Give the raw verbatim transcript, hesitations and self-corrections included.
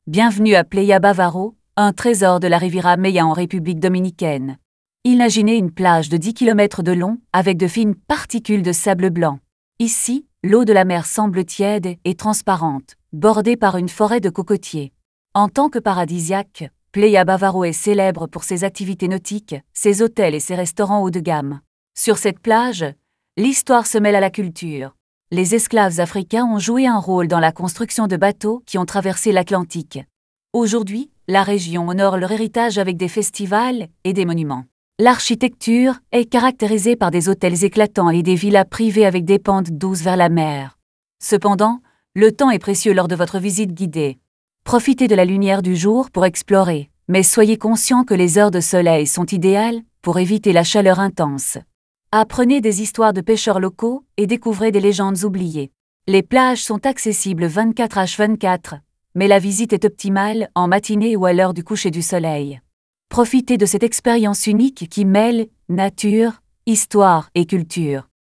Bienvenue à Playa Bávaro, un trésor de la Riviera Maya en République dominicaine. Imaginez une plage de dix kilomètres de long avec de fines particules de sable blanc. Ici, l'eau de la mer semble tiède et transparente, bordée par une forêt de cocotiers. En tant que paradisiaque, Playa Bávaro est célèbre pour ses activités nautiques, ses hôtels et ses restaurants haut de gamme. Sur cette plage, l'histoire se mêle à la culture. Les esclaves africains ont joué un rôle dans la construction de bateaux qui ont traversé l'Atlantique. Aujourd'hui, la région honore leur héritage avec des festivals et des monuments. L'architecture est caractérisée par des hôtels éclatants et des villas privées avec des pentes douces vers la mer. Cependant, le temps est précieux lors de votre visite guidée. Profitez de la lumière du jour pour explorer, mais soyez conscient que les heures de soleil sont idéales pour éviter la chaleur intense. Apprenez des histoires de pêcheurs locaux et découvrez des légendes oubliées. Les plages sont accessibles vingt-quatre heures sur vingt-quatre, mais la visite est optimale en matinée ou à l'heure du coucher du soleil. Profitez de cette expérience unique qui mêle nature, histoire et culture.